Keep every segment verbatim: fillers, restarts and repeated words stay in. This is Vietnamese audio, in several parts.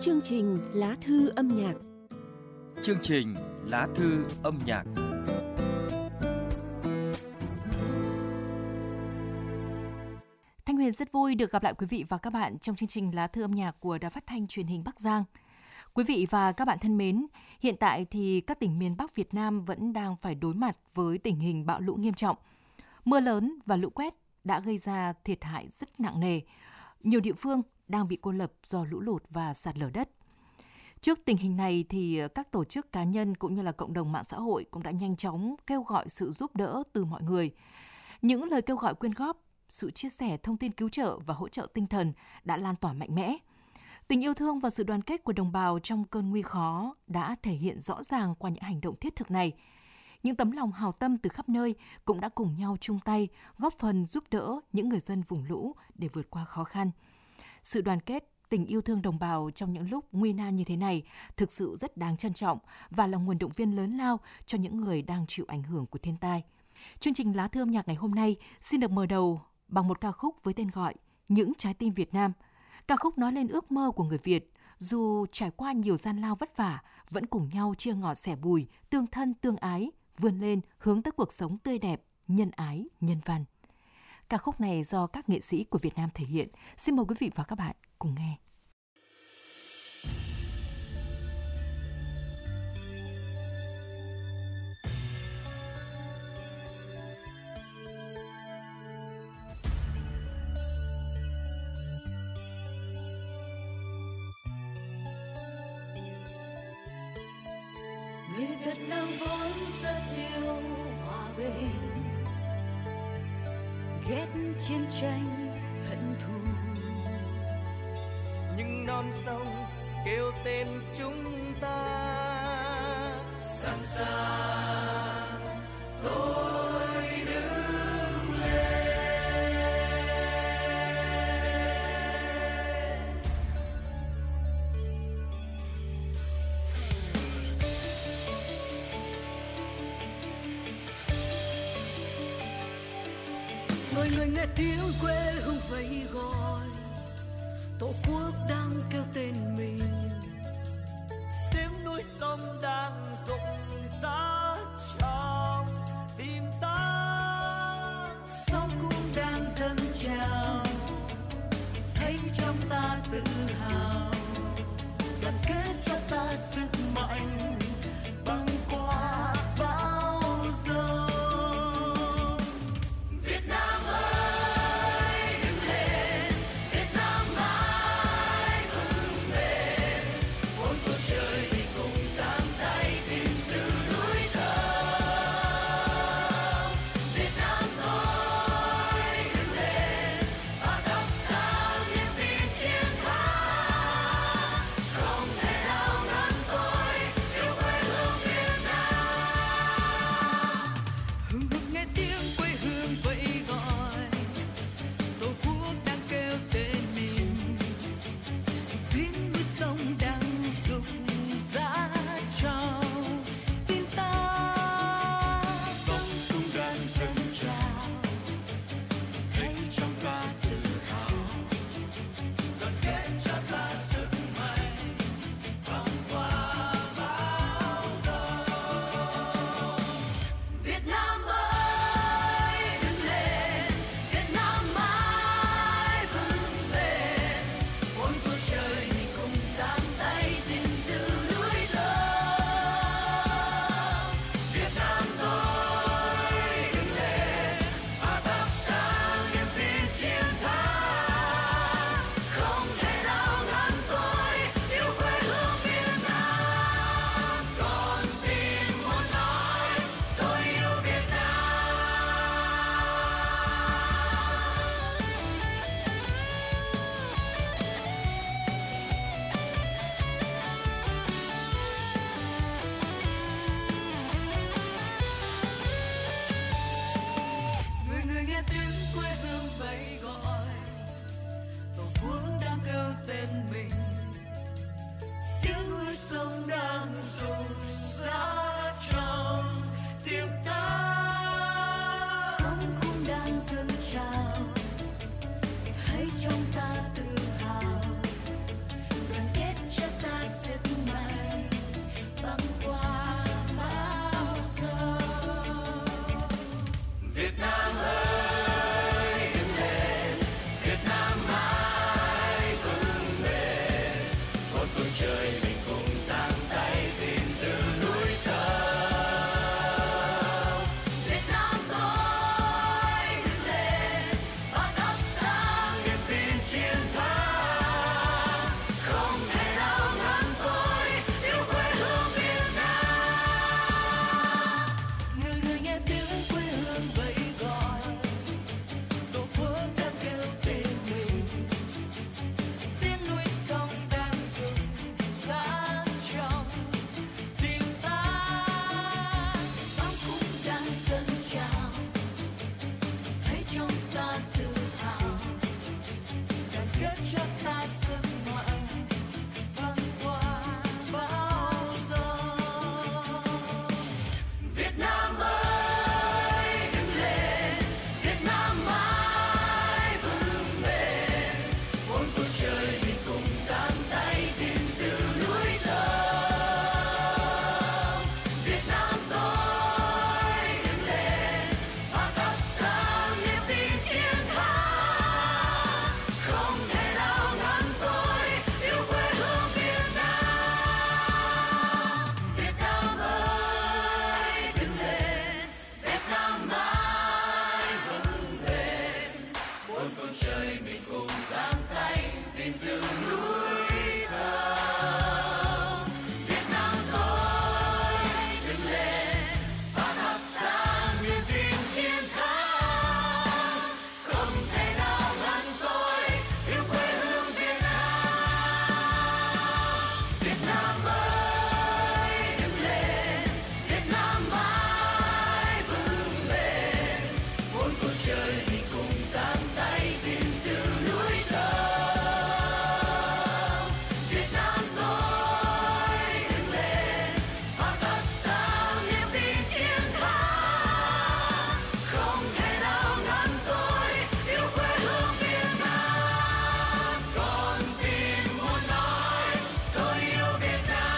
Chương trình Lá thư âm nhạc. Chương trình Lá thư âm nhạc. Thanh Huyền rất vui được gặp lại quý vị và các bạn trong chương trình Lá thư âm nhạc của Đài Phát thanh Truyền hình Bắc Giang. Quý vị và các bạn thân mến, hiện tại thì các tỉnh miền Bắc Việt Nam vẫn đang phải đối mặt với tình hình bão lũ nghiêm trọng. Mưa lớn và lũ quét đã gây ra thiệt hại rất nặng nề. Nhiều địa phương đang bị cô lập do lũ lụt và sạt lở đất. Trước tình hình này thì các tổ chức cá nhân cũng như là cộng đồng mạng xã hội cũng đã nhanh chóng kêu gọi sự giúp đỡ từ mọi người. Những lời kêu gọi quyên góp, sự chia sẻ thông tin cứu trợ và hỗ trợ tinh thần đã lan tỏa mạnh mẽ. Tình yêu thương và sự đoàn kết của đồng bào trong cơn nguy khó đã thể hiện rõ ràng qua những hành động thiết thực này. Những tấm lòng hào tâm từ khắp nơi cũng đã cùng nhau chung tay góp phần giúp đỡ những người dân vùng lũ để vượt qua khó khăn. Sự đoàn kết, tình yêu thương đồng bào trong những lúc nguy nan như thế này thực sự rất đáng trân trọng và là nguồn động viên lớn lao cho những người đang chịu ảnh hưởng của thiên tai. Chương trình Lá thư âm nhạc ngày hôm nay xin được mở đầu bằng một ca khúc với tên gọi Những trái tim Việt Nam. Ca khúc nói lên ước mơ của người Việt, dù trải qua nhiều gian lao vất vả, vẫn cùng nhau chia ngọt sẻ bùi, tương thân tương ái, vươn lên hướng tới cuộc sống tươi đẹp, nhân ái, nhân văn. Ca khúc này do các nghệ sĩ của Việt Nam thể hiện. Xin mời quý vị và các bạn cùng nghe. Người Việt Nam vốn rất yêu hòa bình, ghét chiến tranh hận thù, nhưng non sông kêu tên chúng ta sẵn sàng thôi đứng lên. Người người nghe tiếng quê hương vẫy gọi, tổ quốc đang kêu tên mình, Tiếng núi sông đang rụng rã trong tim ta, sóng cũng đang dâng trào, thấy trong ta tự hào, đoàn kết cho ta sức mạnh băng qua bão giông. ôn phương trời mình cùng giang tay gìn giữ núi sông. Việt Nam tôi đứng lên và thắp sáng niềm tin chiến thắng, không thể nào ngăn tôi yêu quê hương Việt Nam. Việt Nam ơi đứng lên, Việt Nam mãi vững bền, ôn phương trời mình cùng giang tay gìn giữ núi sông. Việt Nam tôi đứng lên và thắp sáng niềm tin chiến thắng, không thể nào ngăn tôi yêu quê hương Việt Nam. Con tim muốn nói tôi yêu Việt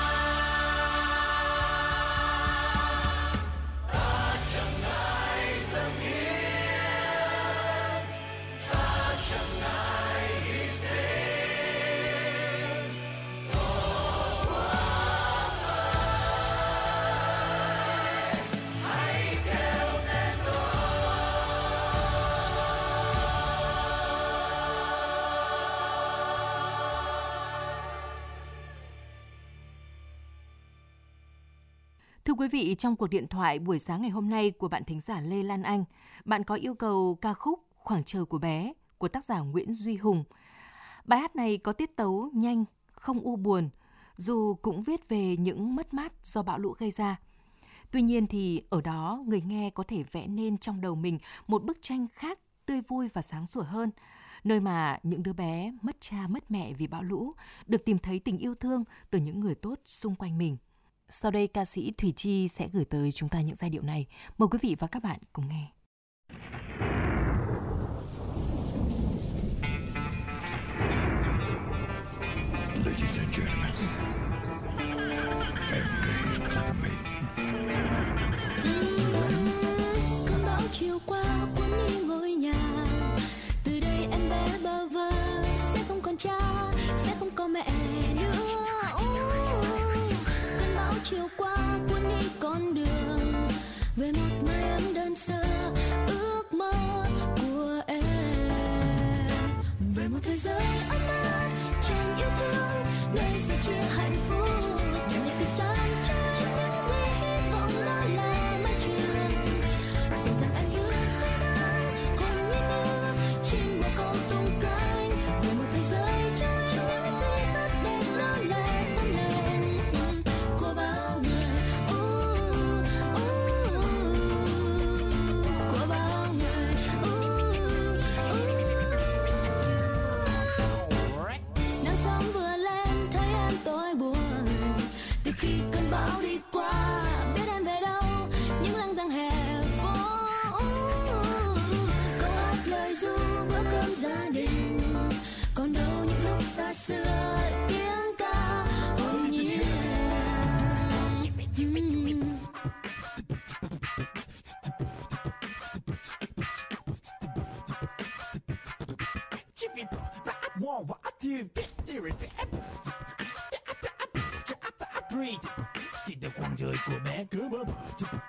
Nam. Ta chẳng ngại dâng hiến, ta chẳng ngại hy sinh, Tổ quốc ơi, hãy kêu tên tôi. Thưa quý vị, trong cuộc điện thoại buổi sáng ngày hôm nay của bạn thính giả Lê Lan Anh, bạn có yêu cầu ca khúc Khoảng trời của bé của tác giả Nguyễn Duy Hùng. Bài hát này có tiết tấu nhanh, không u buồn, dù cũng viết về những mất mát do bão lũ gây ra. Tuy nhiên thì ở đó người nghe có thể vẽ nên trong đầu mình một bức tranh khác, tươi vui và sáng sủa hơn, nơi mà những đứa bé mất cha mất mẹ vì bão lũ được tìm thấy tình yêu thương từ những người tốt xung quanh mình. Sau đây ca sĩ Thùy Chi sẽ gửi tới chúng ta những giai điệu này. Mời quý vị và các bạn cùng nghe. Ladies and gentlemen, engage to the main. Cơn bão chiều qua cuốn đi ngôi nhà, từ đây em bé bơ vơ sẽ không còn cha, sẽ không có mẹ nữa. Cơn bão chiều qua cuốn đi con đường về một mái ấm đơn sơ, ước mơ của em về một thế giới ấm áp tràn yêu thương, nơi sẽ chia hạnh phúc. Để một cái sáng cho những gì hy vọng đó là mái trường. Xin rằng anh ước thanh thang hồn nhiên như chim bồ câu tung cánh, về một thế giới cho những gì tốt đẹp đó là tấm lòng của bao người, uh, uh, của bao người, uh, uh. Nắng sớm vừa lên thấy em tôi buồn, từ khi cơn bão đi qua biết em về đâu, những lang thang hè phố. Câu hát lời ru bữa cơm gia đình, còn đâu những lúc xa xưa tiếng ca hồn nhiên. Chỉ được khoảng trời của bé cứ mơ mộng.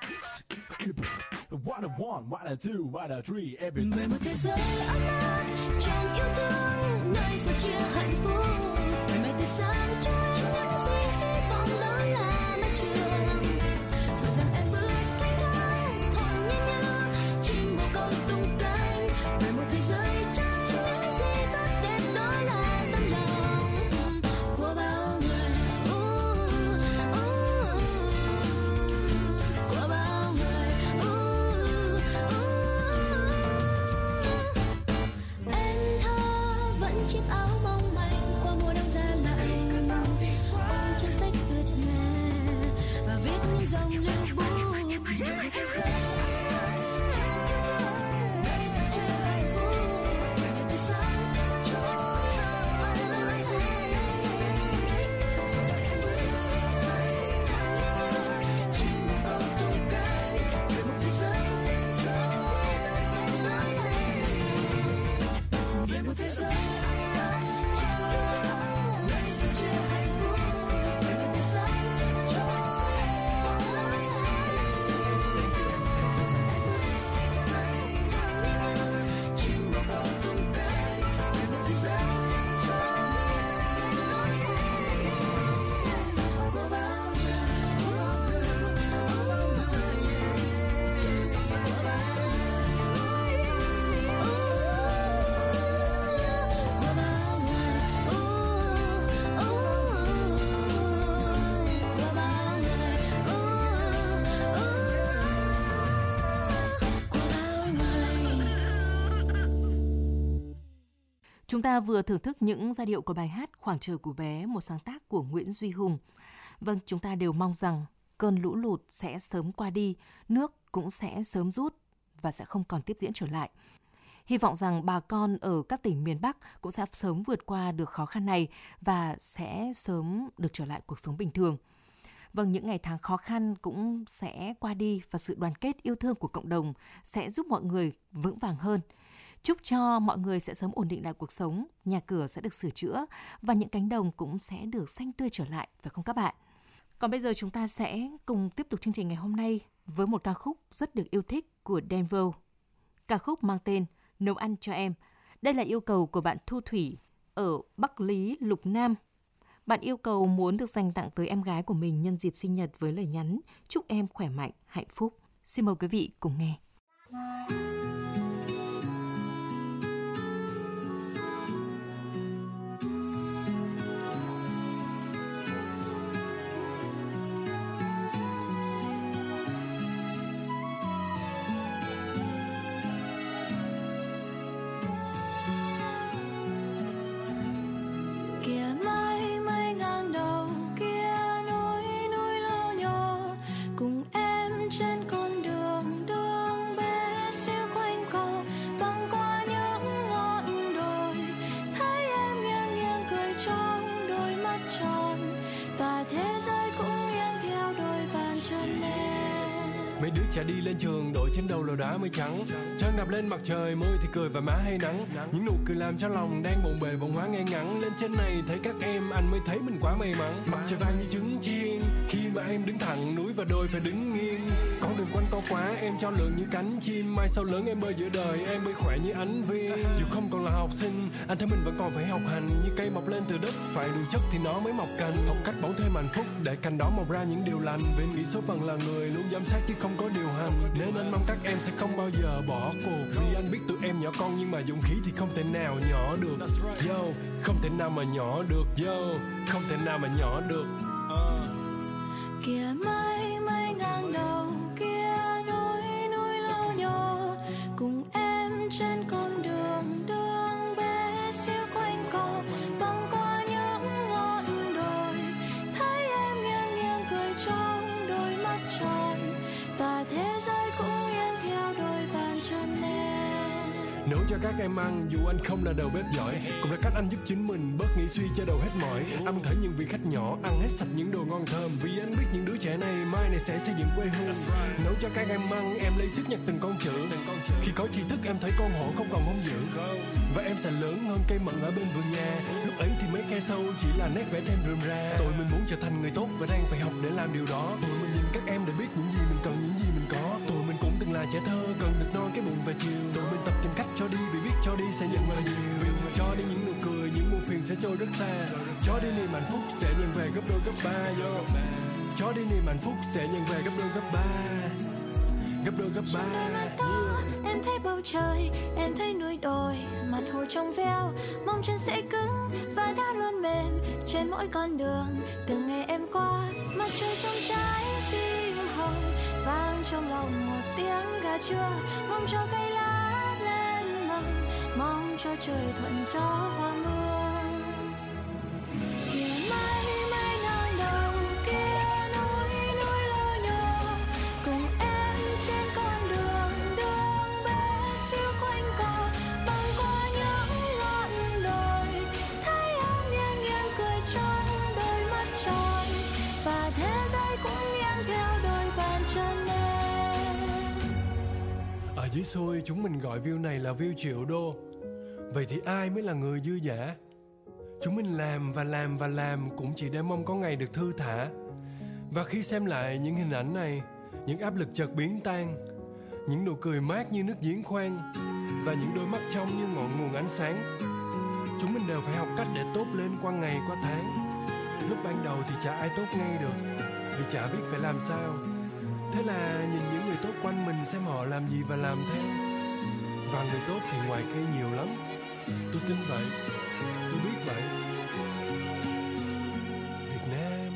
What a one, what a two, what a three, everything. Về một thế giới ấm áp tràn yêu thương, nơi sẽ chia hạnh phúc. Ngày mai tươi sáng cho những gì hy vọng đó là mái trường. Rồi rằng em bước thanh thang hồn nhiên như chim bồ câu tung cánh, về một thế giới cho những gì tốt đẹp đó là tấm lòng của bao người, uh, uh, của bao người, uh, uh. Em thơ vẫn chiếc áo mong manh qua mùa đông giá lạnh, ôm trang sách thật nhẹ và viết những dòng lưu bút. Về một thế giới sẽ chia hạnh phúc, về một thế giới cho chim bồ câu tung Chúng ta vừa thưởng thức những giai điệu của bài hát Khoảng trời của bé, một sáng tác của Nguyễn Duy Hùng. Vâng, chúng ta đều mong rằng cơn lũ lụt sẽ sớm qua đi, nước cũng sẽ sớm rút và sẽ không còn tiếp diễn trở lại. Hy vọng rằng bà con ở các tỉnh miền Bắc cũng sẽ sớm vượt qua được khó khăn này và sẽ sớm được trở lại cuộc sống bình thường. Vâng, những ngày tháng khó khăn cũng sẽ qua đi và sự đoàn kết yêu thương của cộng đồng sẽ giúp mọi người vững vàng hơn. Chúc cho mọi người sẽ sớm ổn định lại cuộc sống, nhà cửa sẽ được sửa chữa và những cánh đồng cũng sẽ được xanh tươi trở lại, phải không các bạn? Còn bây giờ chúng ta sẽ cùng tiếp tục chương trình ngày hôm nay với một ca khúc rất được yêu thích của Denver. Ca khúc mang tên Nấu ăn cho em. Đây là yêu cầu của bạn Thu Thủy ở Bắc Lý, Lục Nam. Bạn yêu cầu muốn được dành tặng tới em gái của mình nhân dịp sinh nhật với lời nhắn chúc em khỏe mạnh, hạnh phúc. Xin mời quý vị cùng nghe. Kìa mây mây ngang đầu kia, núi núi lo nhỏ cùng em trên con đường đường bé xíu quanh cầu băng qua những ngọn đồi, thấy em nghiêng nghiêng cười trong đôi mắt tròn và thế giới cũng nghiêng theo đôi bàn chân em. Mấy đứa trẻ đi lên trường đội trên đầu lò đá mây trắng, trăng đạp lên mặt trời, môi thì cười và má hay nắng. Những nụ cười làm cho lòng đang bồn bề bồn hóa ngay ngắn. Lên trên này thấy các em anh mới thấy mình quá may mắn. Mặt trời vàng như trứng chiên khi mà em đứng thẳng, núi và đồi phải đứng nghiêng. Con đường quanh co quá em cho lượn như cánh chim. Mai sau lớn em bơi giữa đời, em bơi khỏe như ánh viên. Dù không còn là học sinh, anh thấy mình vẫn còn phải học hành. Như cây mọc lên từ đất, phải đủ chất thì nó mới mọc cành. Học cách bóng thêm hạnh phúc để cành đó mọc ra những điều lành. Vì nghĩ số phận là người luôn giám sát chứ không có điều hành. Nên anh mong các em sẽ không bao giờ bỏ cuộc. Vì anh biết tụi em nhỏ con nhưng mà dũng khí thì không thể nào nhỏ được. Yo, không thể nào mà nhỏ được. Yo, không thể nào mà nhỏ được. uh. Kìa mây mây ngang đầu kia, núi núi lo nhỏ cùng em trên con đường đường bé xíu quanh cầu băng qua những ngọn đồi, thấy em nghiêng nghiêng cười trong đôi mắt tròn và thế giới cũng nghiêng theo đôi bàn chân em. Nấu cho các em ăn dù anh không là đầu bếp giỏi, cũng là cách anh giúp chính mình bớt nghĩ suy cho đầu hết mỏi. Anh muốn thấy những vị khách nhỏ ăn hết sạch những đồ ngon thơm, vì anh biết những đứa trẻ này mai này sẽ xây dựng quê hương. Nấu cho các em ăn em lấy sức nhặt từng con chữ, khi có tri thức em thấy con hổ không còn hung dữ, và em sẽ lớn hơn cây mận ở bên vườn nhà. Lúc ấy thì mấy khe sâu chỉ là nét vẽ thêm rườm rà. Tụi mình muốn trở thành người tốt và đang phải học để làm điều đó. Tụi mình nhìn các em để biết những gì mình cần, những gì mình có. Tụi mình cũng từng là trẻ thơ cần được no cái bụng và chiều. Tụi mình tập tìm cách cho đi vì biết cho đi sẽ nhận lại nhiều. Cho đi những nụ cười, những muộn phiền sẽ trôi rất xa. Cho đi niềm hạnh phúc sẽ nhận về gấp đôi gấp ba. Yo. Cho đi niềm hạnh phúc sẽ nhận về gấp đôi gấp ba. Gấp đôi gấp ba. Yeah. Em thấy bầu trời, em thấy núi đồi, mặt hồ trong veo, mong chân sẽ cứng và đá luôn mềm trên mỗi con đường. Từng ngày em qua, mặt trời trong trái tim hồng, vang trong lòng một tiếng gà trưa, mong cho cây lá lên mầm, mong cho trời thuận gió hoa mưa. Kìa mây mây ngang đầu kia, núi núi lo nhỏ cùng em trên con đường đường bé xíu quanh cầu băng qua những ngọn đồi, thấy em nghiêng nghiêng cười trong đôi mắt tròn và thế giới cũng nghiêng theo đôi bàn chân em. Ở dưới xuôi chúng mình gọi view này là view triệu đô. Vậy thì ai mới là người dư dả? Chúng mình làm và làm và làm cũng chỉ để mong có ngày được thư thả. Và khi xem lại những hình ảnh này, những áp lực chợt biến tan, những nụ cười mát như nước giếng khoan và những đôi mắt trong như ngọn nguồn ánh sáng, chúng mình đều phải học cách để tốt lên qua ngày qua tháng. Lúc ban đầu thì chả ai tốt ngay được, vì chả biết phải làm sao. Thế là nhìn những người tốt quanh mình xem họ làm gì và làm theo. Và người tốt thì ngoài kia nhiều lắm. Tôi tin vậy, tôi biết vậy. Việt Nam.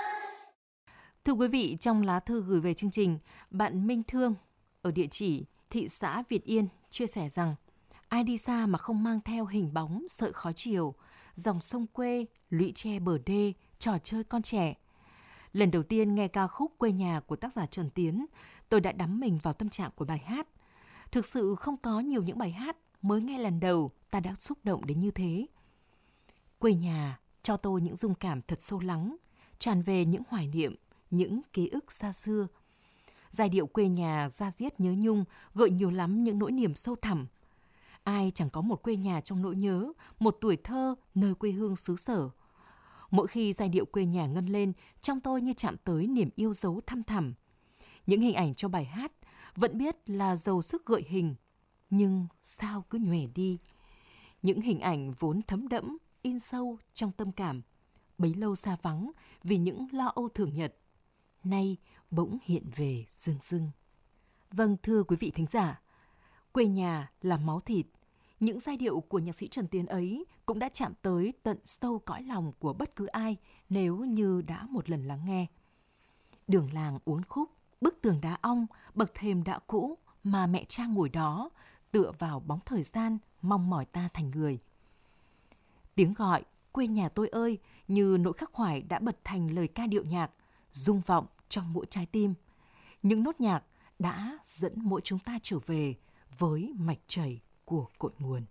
Thưa quý vị, trong lá thư gửi về chương trình, bạn Minh Thương ở địa chỉ thị xã Việt Yên chia sẻ rằng ai đi xa mà không mang theo hình bóng sợi khói chiều, dòng sông quê, lũy tre bờ đê, trò chơi con trẻ. Lần đầu tiên nghe ca khúc Quê nhà của tác giả Trần Tiến, tôi đã đắm mình vào tâm trạng của bài hát. Thực sự không có nhiều những bài hát mới nghe lần đầu ta đã xúc động đến như thế. Quê nhà cho tôi những rung cảm thật sâu lắng, tràn về những hoài niệm, những ký ức xa xưa. Giai điệu Quê nhà da diết nhớ nhung gợi nhiều lắm những nỗi niềm sâu thẳm. Ai chẳng có một quê nhà trong nỗi nhớ, một tuổi thơ nơi quê hương xứ sở. Mỗi khi giai điệu Quê nhà ngân lên, trong tôi như chạm tới niềm yêu dấu thăm thẳm. Những hình ảnh cho bài hát vẫn biết là giàu sức gợi hình, nhưng sao cứ nhòe đi. Những hình ảnh vốn thấm đẫm, in sâu trong tâm cảm, bấy lâu xa vắng vì những lo âu thường nhật, nay bỗng hiện về rưng rưng. Vâng, thưa quý vị thính giả, quê nhà là máu thịt. Những giai điệu của nhạc sĩ Trần Tiến ấy cũng đã chạm tới tận sâu cõi lòng của bất cứ ai nếu như đã một lần lắng nghe. Đường làng uốn khúc, bức tường đá ong, bậc thềm đã cũ mà mẹ cha ngồi đó, tựa vào bóng thời gian, mong mỏi ta thành người. Tiếng gọi quê nhà tôi ơi như nỗi khắc khoải đã bật thành lời ca điệu nhạc, rung vọng trong mỗi trái tim. Những nốt nhạc đã dẫn mỗi chúng ta trở về với mạch chảy của cội nguồn.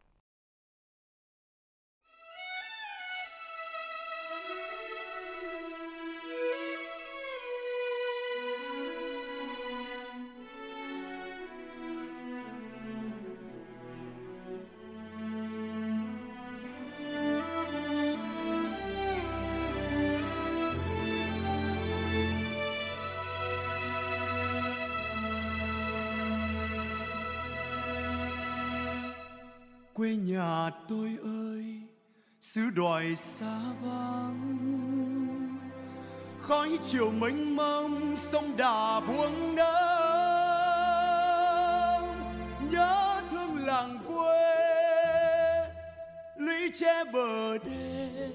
Quê nhà tôi ơi, xứ đoài xa vắng, khói chiều mênh mông sông Đà buông nắng. Nhớ thương làng quê, lũy tre bờ đê,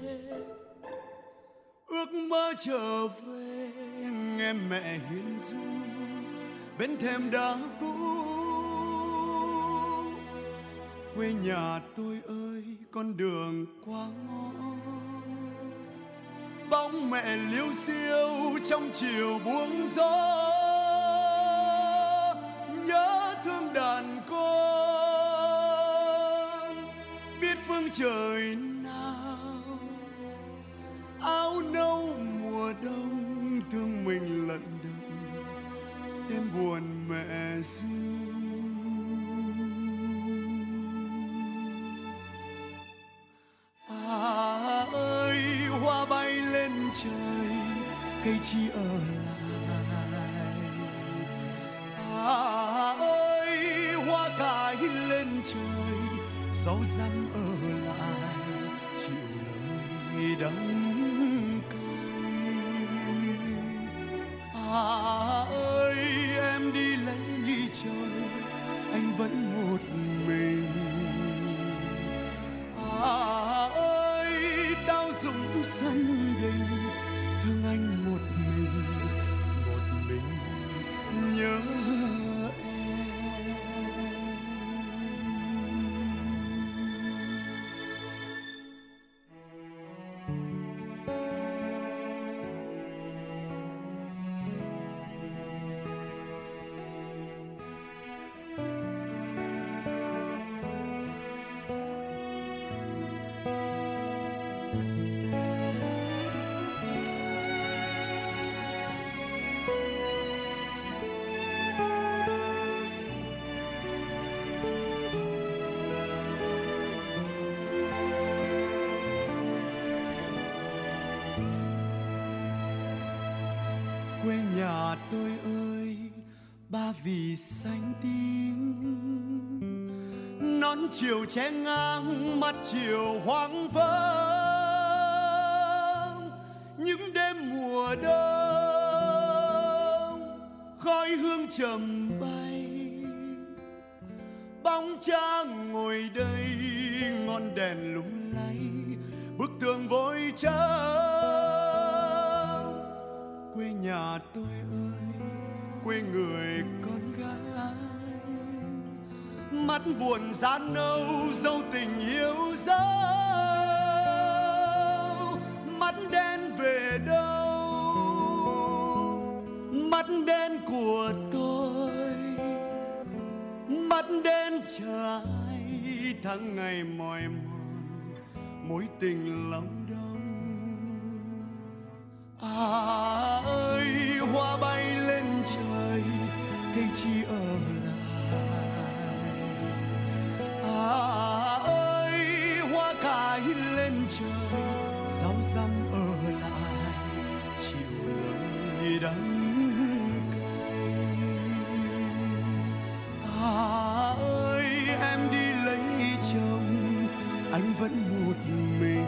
ước mơ trở về nghe mẹ hiền ru bên thềm đá cũ. Quê nhà tôi ơi, con đường qua ngõ, bóng mẹ liêu xiêu trong chiều buông gió. Nhớ thương đàn con, biết phương trời nào, áo nâu mùa đông thương mình lận đận, đêm buồn mẹ ru. À ơi, hoa bay lên trời, cây chi ở lại. À ơi, hoa cài lên trời, gió răm ở lại, chịu lời đắng cay. À ơi, em đi lấy chồng, anh vẫn một mình. À ơi, tao dũng sân đình, thương anh một mình, một mình nhớ quê nhà tôi ơi, ba vì xanh tím, nón chiều che ngang mắt chiều hoang vắng. Những đêm mùa đông khói hương trầm bay, bóng cha ngồi đây ngọn đèn lung lay, bức tường vội trắng. Quê nhà tôi ơi, quê người con gái, mắt buồn gian nâu dấu tình yêu dấu, mắt đen về đâu, mắt đen của tôi, mắt đen trái tháng ngày mỏi mòn mối tình lòng đông. À ơi hoa bay lên trời cây chi ở lại, à ơi hoa cài lên trời sao dám ở lại chịu lời đắng cay. À ơi em đi lấy chồng anh vẫn một mình,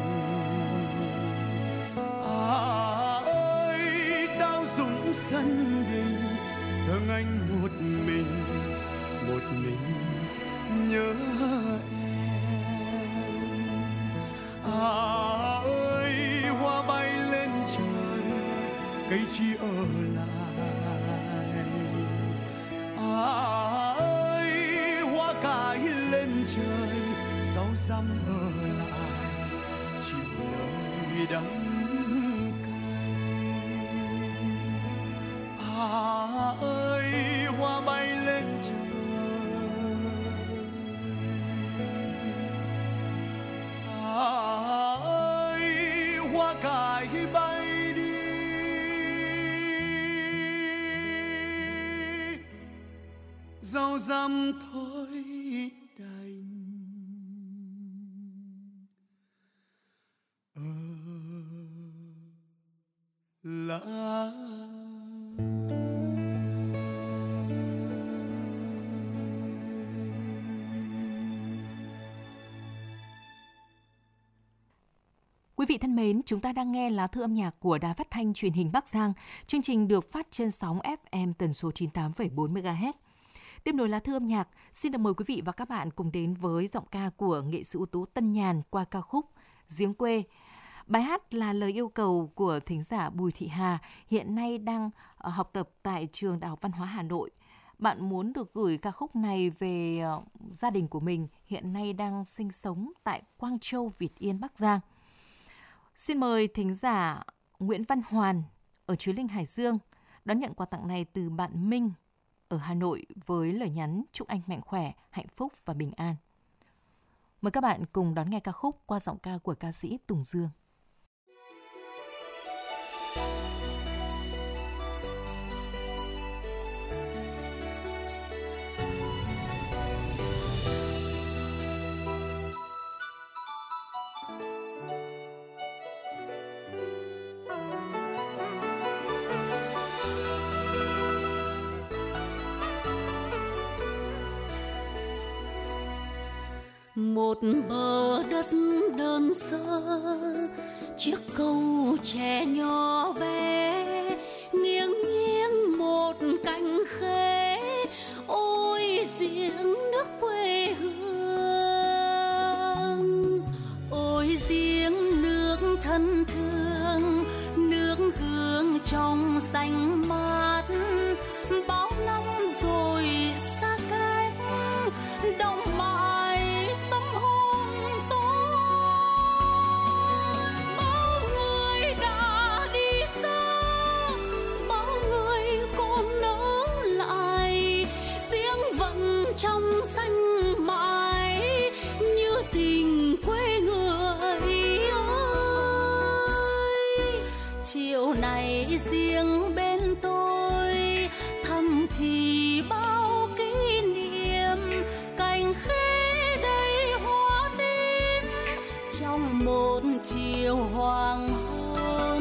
à ơi tao dũng sân đình thương anh một mình, một mình nhớ em. À ơi hoa bay lên trời cây chi ở lại, à ơi hoa cài lên trời sao dám ở lại chịu lời đắng cay. À ơi hoa bay lên trời, à ơi hoa cài bay đi, dẫu dăm thôi đành ở lại. Quý vị thân mến, chúng ta đang nghe lá thư âm nhạc của Đài Phát thanh Truyền hình Bắc Giang. Chương trình được phát trên sóng ép em tần số chín mươi tám phẩy bốn mê ga héc. Tiếp nối lá thư âm nhạc, xin được mời quý vị và các bạn cùng đến với giọng ca của nghệ sĩ ưu tú Tân Nhàn qua ca khúc Giếng Quê. Bài hát là lời yêu cầu của thính giả Bùi Thị Hà, hiện nay đang học tập tại Trường Đại học Văn hóa Hà Nội. Bạn muốn được gửi ca khúc này về gia đình của mình, hiện nay đang sinh sống tại Quang Châu, Việt Yên, Bắc Giang. Xin mời thính giả Nguyễn Văn Hoàn ở Chuối Linh, Hải Dương đón nhận quà tặng này từ bạn Minh ở Hà Nội với lời nhắn chúc anh mạnh khỏe, hạnh phúc và bình an. Mời các bạn cùng đón nghe ca khúc qua giọng ca của ca sĩ Tùng Dương. Một bờ đất đơn sơ, chiếc cầu tre nhỏ bé, nghiêng nghiêng một cánh khế, ôi giếng nước quê hương, ôi giếng nước thân thương, nước gương trong xanh mát, bao năm rồi xa cách, động mãi tâm hồn tôi. Bao người đã đi xa, bao người còn nỡ lại, riêng vẫn trong xanh mãi như tình quê người ơi. Chiều này riêng bên tôi thầm thì bao kỷ niệm, cành khế đầy hoa tím trong một chiều hoàng hôn.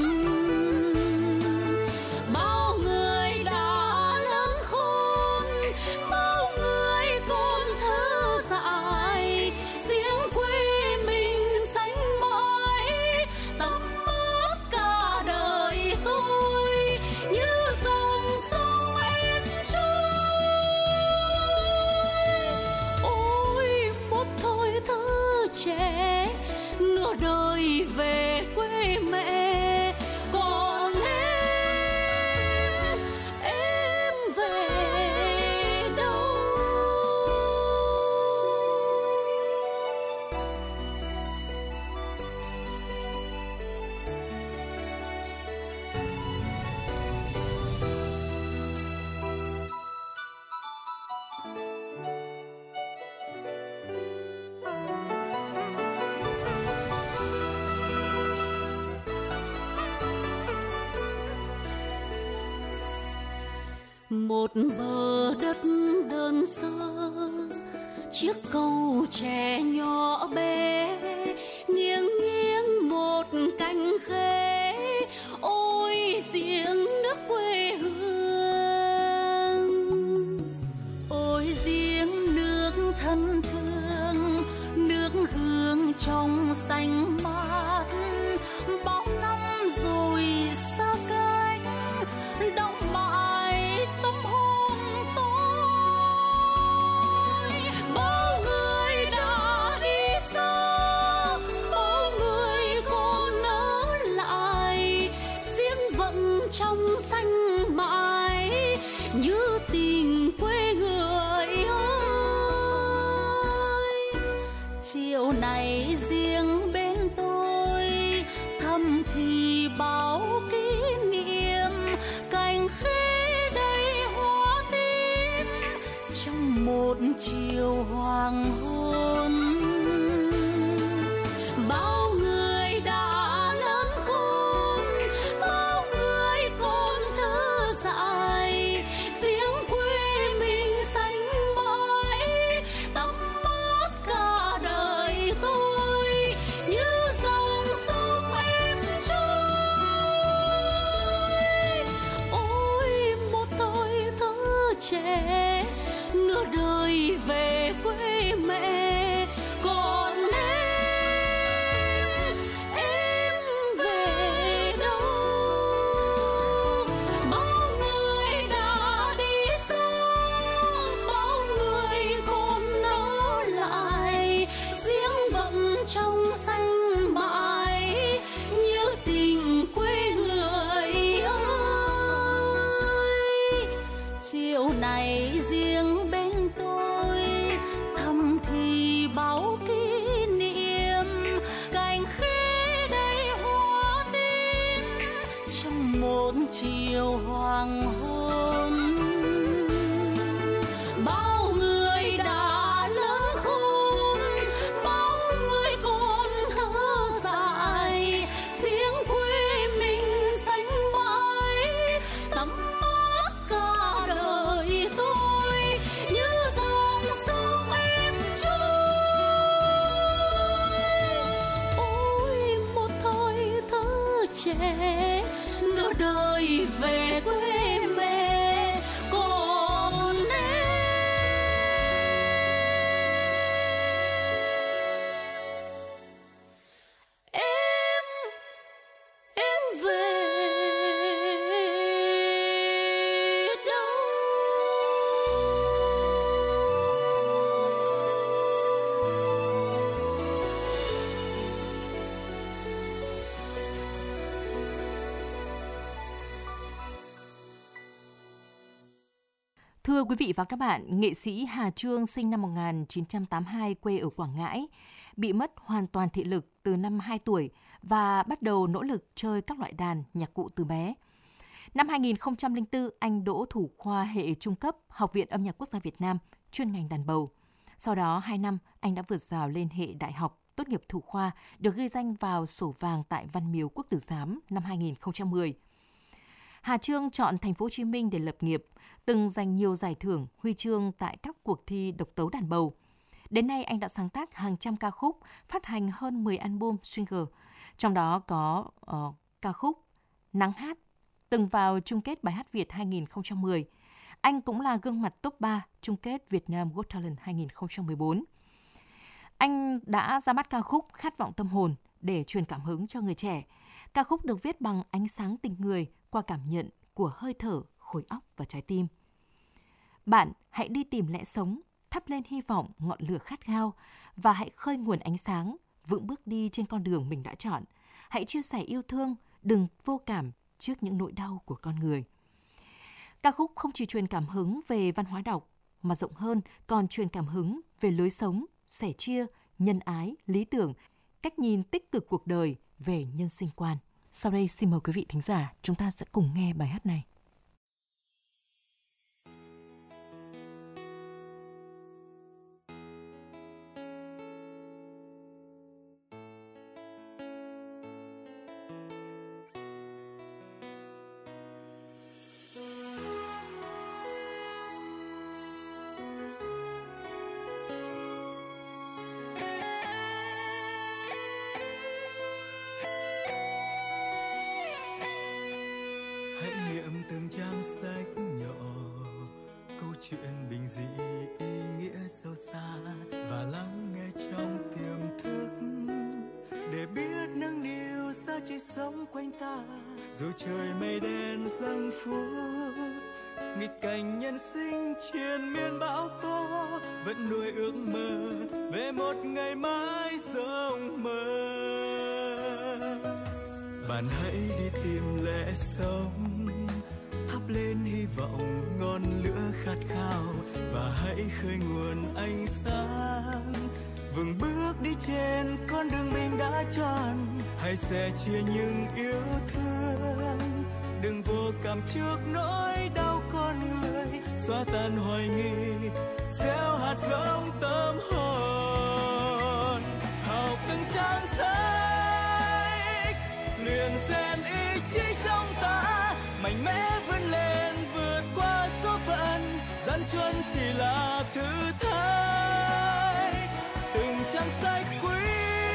Bao người đã lớn khôn, bao người còn thơ dại, riêng quê mình xanh mãi tắm mát cả đời tôi như dòng sông êm trôi. Ôi một thời thơ trẻ, nửa đời về quê mẹ, Một bờ đất đơn sơ, chiếc cầu tre nhỏ bé, nghiêng nghiêng một cánh khế, ôi giếng nước quê hương, ôi giếng nước thân thương, nước hương trong xanh mát, bao năm rồi xa cách, đong mãi tâm hồn tôi. Bao người đã đi xa, bao người còn ở lại, riêng vẫn trong xanh mãi như tình quê người ơi. Chiều này riêng bên tôi thầm thì bao kỷ niệm, cành khế đầy hoa tím trong một chiều hoàng hôn. Bao người đã lớn khôn, bao người còn thơ dại, riêng quê mình xanh mãi, tắm mát cả đời tôi như dòng sông êm trôi. Ôi một thời thơ trẻ, nửa đời về quê mẹ, còn em, em về đâu? Bao người đã đi xa, bao người còn ở lại, riêng vẫn trong xanh mãi như tình quê người ơi. Chiều này riêng bên tôi thầm thì bao kỷ niệm, cành khế đầy hoa tím trong một chiều hoàng hôn. Bao người đã lớn khôn, bao người còn thơ dại, riêng quê mình xanh mãi, tắm mát cả đời tôi như dòng sông êm trôi. Ôi một thời thơ trẻ, nửa đời về quê mẹ, còn em, em, em về đâu? Thưa quý vị và các bạn, nghệ sĩ Hà Trương sinh năm một nghìn chín trăm tám mươi hai, quê ở Quảng Ngãi, bị mất hoàn toàn thị lực từ năm hai tuổi và bắt đầu nỗ lực chơi các loại đàn, nhạc cụ từ bé. Năm hai nghìn không trăm lẻ bốn, anh đỗ thủ khoa hệ trung cấp Học viện Âm nhạc Quốc gia Việt Nam, chuyên ngành đàn bầu. Sau đó hai năm, anh đã vượt rào lên hệ đại học, tốt nghiệp thủ khoa, được ghi danh vào sổ vàng tại Văn Miếu Quốc tử Giám năm hai nghìn không trăm mười. Hà Trương chọn thành phố Hồ Chí Minh để lập nghiệp, từng giành nhiều giải thưởng, huy chương tại các cuộc thi độc tấu đàn bầu. Đến nay anh đã sáng tác hàng trăm ca khúc, phát hành hơn mười album single, trong đó có uh, ca khúc Nắng hát, từng vào chung kết Bài hát Việt hai nghìn không trăm mười. Anh cũng là gương mặt top ba chung kết Việt Nam Got Talent hai nghìn không trăm mười bốn. Anh đã ra mắt ca khúc Khát vọng tâm hồn để truyền cảm hứng cho người trẻ. Ca khúc được viết bằng ánh sáng tình người qua cảm nhận của hơi thở, khối óc và trái tim. Bạn hãy đi tìm lẽ sống, thắp lên hy vọng ngọn lửa khát khao và hãy khơi nguồn ánh sáng, vững bước đi trên con đường mình đã chọn. Hãy chia sẻ yêu thương, đừng vô cảm trước những nỗi đau của con người. Ca khúc không chỉ truyền cảm hứng về văn hóa đọc, mà rộng hơn còn truyền cảm hứng về lối sống, sẻ chia, nhân ái, lý tưởng, cách nhìn tích cực cuộc đời, về nhân sinh quan. Sau đây xin mời quý vị thính giả, chúng ta sẽ cùng nghe bài hát này. ta. Dù trời mây đen giăng phút, nghịch cảnh nhân sinh triền miên bão tố, vẫn nuôi ước mơ về một ngày mai rộng mở. Bạn hãy đi tìm lẽ sống, thắp lên hy vọng ngọn lửa khát khao, và hãy khơi nguồn ánh sáng, vững bước đi trên con đường mình đã chọn. Hãy sẻ chia những yêu thương, đừng vô cảm trước nỗi đau con người, xóa tan hoài nghi, gieo hạt giống tâm hồn. Học từng trang sách, luyện rèn ý chí trong ta, mạnh mẽ vươn lên vượt qua số phận. Gian truân chỉ là thử thách, từng trang sách quý,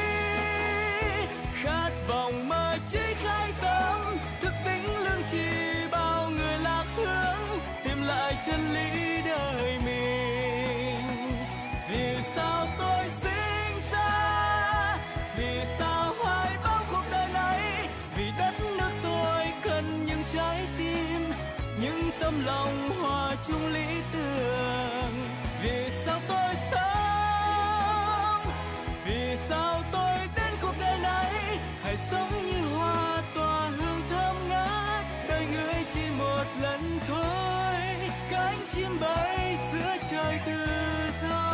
khát vọng mơ chí khai tâm, thức tỉnh lương tri bao người lạc hướng, tìm lại chân lý đời mình. Vì sao tôi sinh ra, vì sao hoài bão cuộc đời này, vì đất nước tôi cần những trái tim, những tấm lòng hòa chung lý tưởng. Vì sao tôi sống, vì sao tôi đến cuộc đời này, hãy sống như hoa tỏa hương thơm ngát. Đời người chỉ một lần thôi, cánh chim bay giữa trời tự do.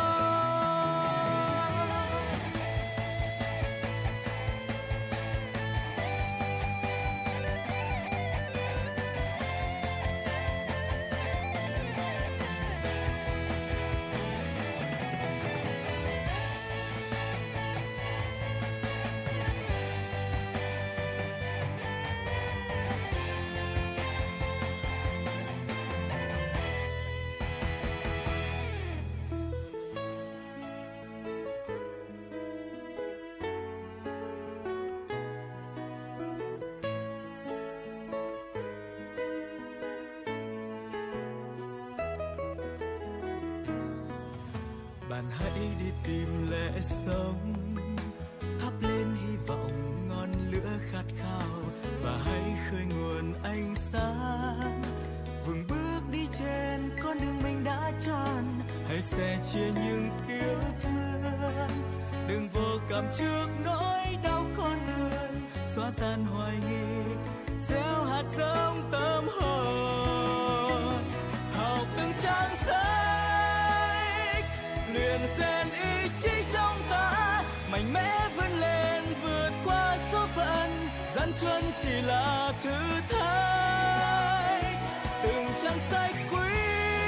Bạn hãy đi tìm lẽ sống, thắp lên hy vọng ngọn lửa khát khao, và hãy khơi nguồn ánh sáng, vững bước đi trên con đường mình đã chọn. Hãy sẻ chia những yêu thương, đừng vô cảm trước nỗi đau con người, xóa tan hoài nghi, gieo hạt giống tâm hồn. Học từng trang sách, luyện rèn ý chí trong ta, mạnh mẽ vươn lên vượt qua số phận. Gian truân chỉ là thử thách, từng trang sách quý,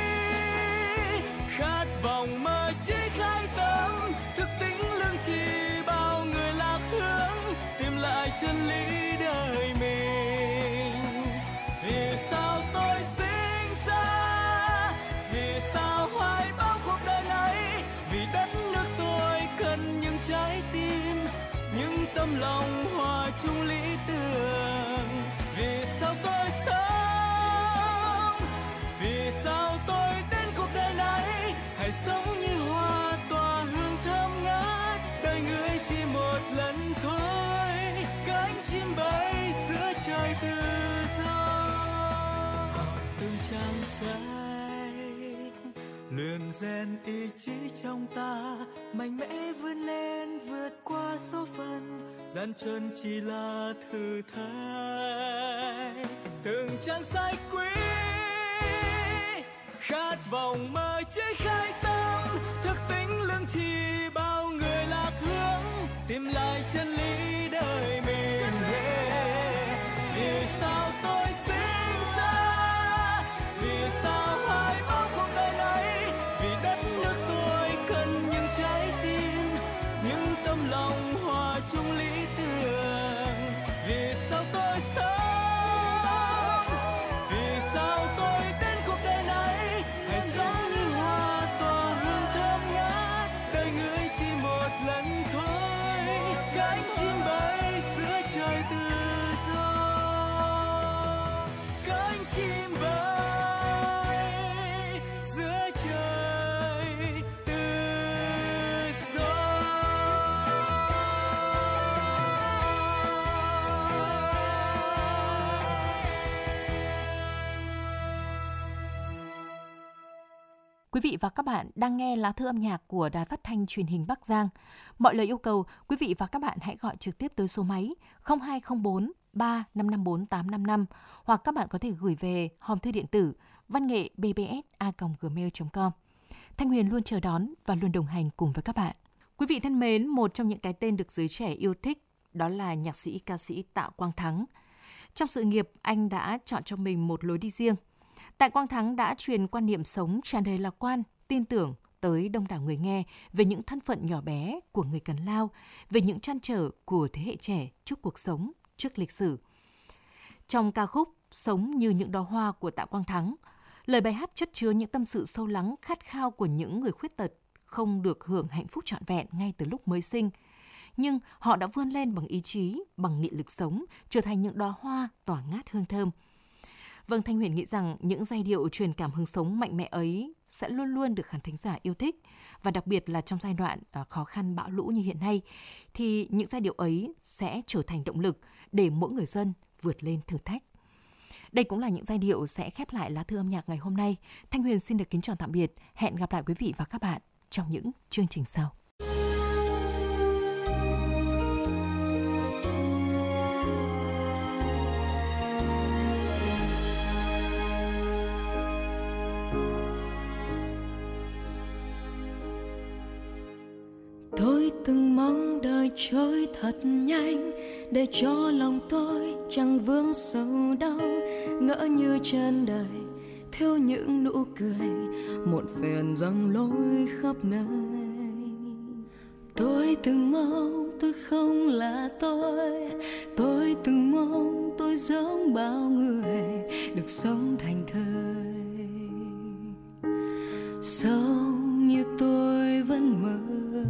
khát vọng mơ chí khai tâm, thức tỉnh lương tri bao người lạc hướng, tìm lại chân lý đời mình. Vì sao tôi sinh ra, vì sao hoài bão cuộc đời này, vì đất nước tôi cần những trái tim, những tấm lòng hòa chung lý tưởng. Vì sao tôi sống, vì sao tôi đến cuộc đời này, hãy sống như hoa tỏa hương thơm ngát. Đời người chỉ một lần thôi, cánh chim bay giữa trời tự do. Học từng trang sách, luyện rèn ý chí trong ta, mạnh mẽ vươn lên vượt qua số phận. Gian truân chỉ là thử thách, từng trang sách quý, khát vọng mơ chí khai tâm, thức tỉnh lương tri bao người lạc hướng, tìm lại chân lý đời mình. Vì sao tôi sinh ra, vì sao hoài bão cuộc đời này, vì đất nước tôi cần những trái tim, những tấm lòng hòa chung lý tưởng. Vì sao tôi sống, vì sao tôi đến cuộc đời này, hãy sống như hoa tỏa hương thơm ngát. Đời người chỉ một lần thôi, cánh chim bay giữa trời tự do, cánh chim bay giữa trời tự do. Quý vị và các bạn đang nghe lá thư âm nhạc của Đài Phát thanh Truyền hình Bắc Giang. Mọi lời yêu cầu, quý vị và các bạn hãy gọi trực tiếp tới số máy không hai không bốn ba năm năm bốn tám năm năm hoặc các bạn có thể gửi về hòm thư điện tử văn nghệ b b s a còng gmail chấm com. Thanh Huyền luôn chờ đón và luôn đồng hành cùng với các bạn. Quý vị thân mến, một trong những cái tên được giới trẻ yêu thích đó là nhạc sĩ ca sĩ Tạ Quang Thắng. Trong sự nghiệp, anh đã chọn cho mình một lối đi riêng. Tạ Quang Thắng đã truyền quan niệm sống tràn đầy lạc quan, tin tưởng tới đông đảo người nghe về những thân phận nhỏ bé của người cần lao, về những trăn trở của thế hệ trẻ trước cuộc sống, trước lịch sử. Trong ca khúc Sống như những đóa hoa của Tạ Quang Thắng, lời bài hát chất chứa những tâm sự sâu lắng, khát khao của những người khuyết tật không được hưởng hạnh phúc trọn vẹn ngay từ lúc mới sinh. Nhưng họ đã vươn lên bằng ý chí, bằng nghị lực sống, trở thành những đóa hoa tỏa ngát hương thơm. Vâng, Thanh Huyền nghĩ rằng những giai điệu truyền cảm hứng sống mạnh mẽ ấy sẽ luôn luôn được khán thính giả yêu thích. Và đặc biệt là trong giai đoạn khó khăn bão lũ như hiện nay, thì những giai điệu ấy sẽ trở thành động lực để mỗi người dân vượt lên thử thách. Đây cũng là những giai điệu sẽ khép lại lá thư âm nhạc ngày hôm nay. Thanh Huyền xin được kính chào tạm biệt. Hẹn gặp lại quý vị và các bạn trong những chương trình sau. Tôi từng mong đời trôi thật nhanh để cho lòng tôi chẳng vướng sầu đau, ngỡ như trên đời thiếu những nụ cười muộn phiền giăng lối khắp nơi. Tôi từng mong tôi không là tôi, tôi từng mong tôi giống bao người được sống thành thơi, sống như tôi vẫn mơ.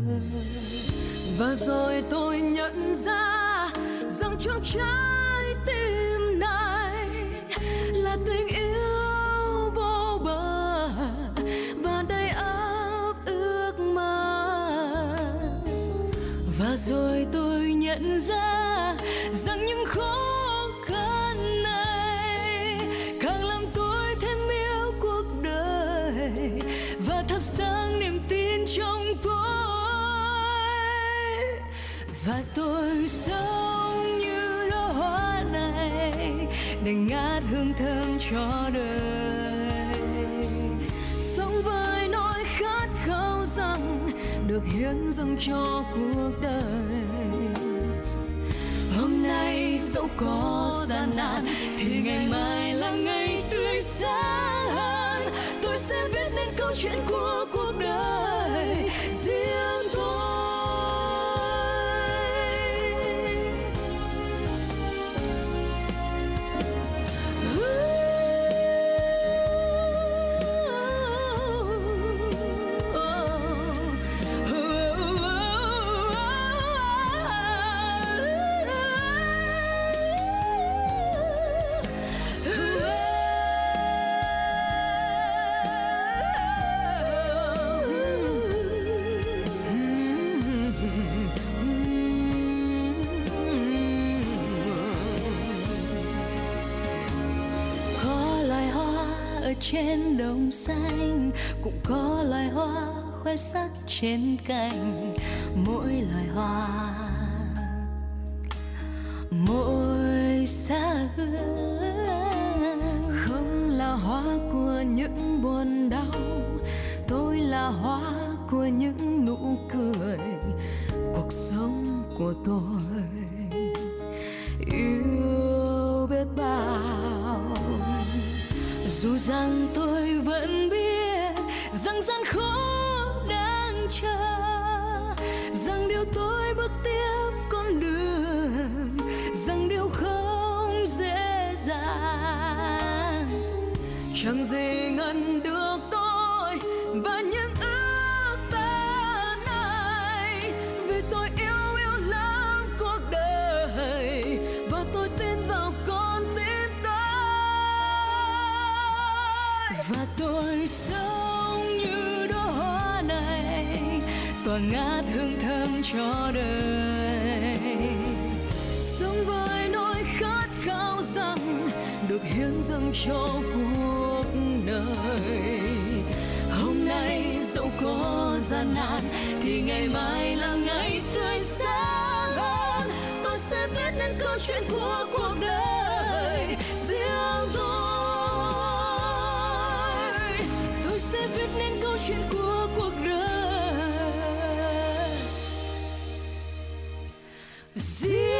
Và rồi tôi nhận ra rằng trong trái tim này là tình yêu vô bờ và đầy ắp ước mơ. Và rồi tôi nhận ra rằng những khó khăn này càng làm tôi thêm yêu cuộc đời và thắp sáng niềm tin trong tôi. Và tôi sống như đóa hoa này để ngát hương thơm cho đời, sống với nỗi khát khao rằng được hiến dâng cho cuộc đời. Hôm nay dẫu có gian nan thì ngày mai là ngày tươi sáng hơn. Tôi sẽ viết nên câu chuyện của cuộc đời riêng tôi. Trên đồng xanh cũng có loài hoa khoe sắc trên cành, mỗi loài hoa mỗi xa hương. Không là hoa của những buồn đau, tôi là hoa của những nụ cười. Cuộc sống của tôi yêu biết bao, dù rằng tôi vẫn biết rằng gian khó đang chờ, rằng điều tôi bước tiếp con đường, rằng điều không dễ dàng. Chẳng gì ngăn được tôi và những ước mơ này, vì tôi yêu yêu lắm cuộc đời và tôi tin vào con tim tôi. Và tôi sống như đóa hoa này tỏa ngát hương thơm cho đời, sống với nỗi khát khao rằng được hiến dâng cho cuộc đời. Hôm nay dẫu có gian nan thì ngày mai là ngày tươi sáng hơn. Tôi sẽ viết nên câu chuyện của cuộc đời riêng tôi. Tôi sẽ viết nên câu chuyện của cuộc đời riêng